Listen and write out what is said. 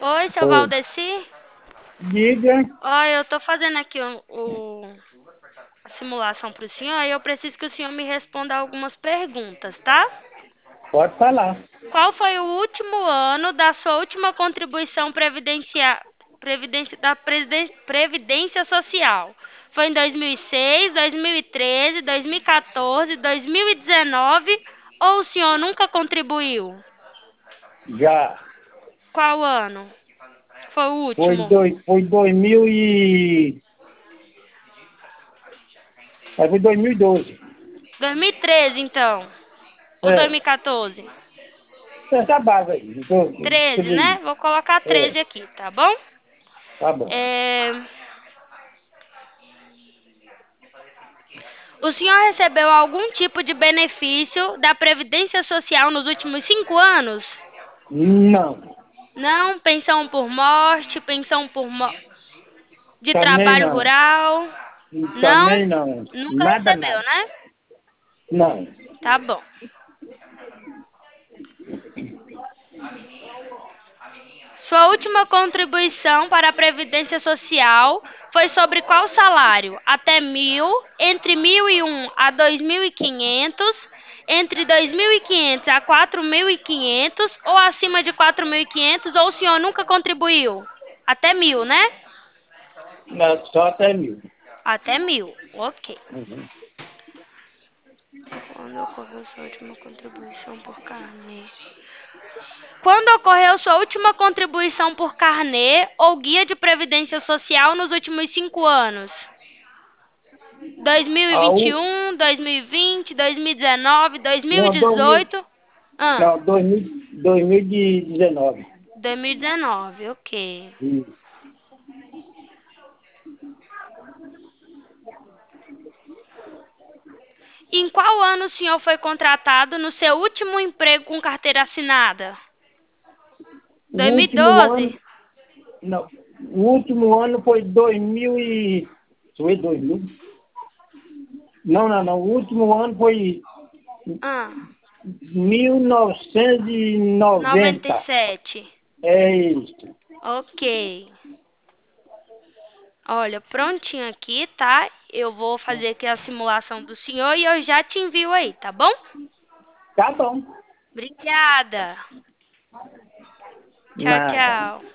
Oi, seu Oi. Valdeci? Diga, Olha, eu tô fazendo aqui a simulação para o senhor e eu preciso que o senhor me responda algumas perguntas, tá? pode falar. Qual foi o último ano da sua última contribuição Previdência Social? Foi em 2006, 2013, 2014, 2019 ou o senhor nunca contribuiu? Já Qual ano? Foi o foi, último? foi 2000 e... foi 2012. 2013, então. Ou É, 2014? essa base aí. 13, né? Vou colocar É, 13 aqui, tá bom? tá bom. É, O senhor recebeu algum tipo de benefício da Previdência Social nos últimos 5 anos? Não, Não? Pensão por morte, de também trabalho não. rural? Não? Também não. Nunca Nada, recebeu, nada. né? Não. Tá bom. Sua última contribuição para a Previdência Social foi sobre qual salário? Até 1.000, entre 1.001 a 2.500, entre 2.500 a 4.500 ou acima de 4.500 ou o senhor nunca contribuiu? Até 1.000, né? Não, só até 1000. Até 1.000, ok. Uhum. Quando ocorreu sua última contribuição por carnê? Quando ocorreu sua última contribuição por carnê ou guia de previdência social nos últimos 5 anos? A U, 2021, 2020, 2019, não, 2000, 2018. Ah, não, 2019. 2019, ok. Isso. Em qual ano o senhor foi contratado no seu último emprego com carteira assinada? O último ano, 2012? não, o último ano foi 2000 e... Foi 2000? Não, não, não. O último ano foi Ah, 1990. 97. É isso. Ok. Olha, prontinho aqui, tá? Eu vou fazer aqui a simulação do senhor e eu já te envio aí, tá bom? Tá bom. Obrigada. Tchau, Nada. tchau.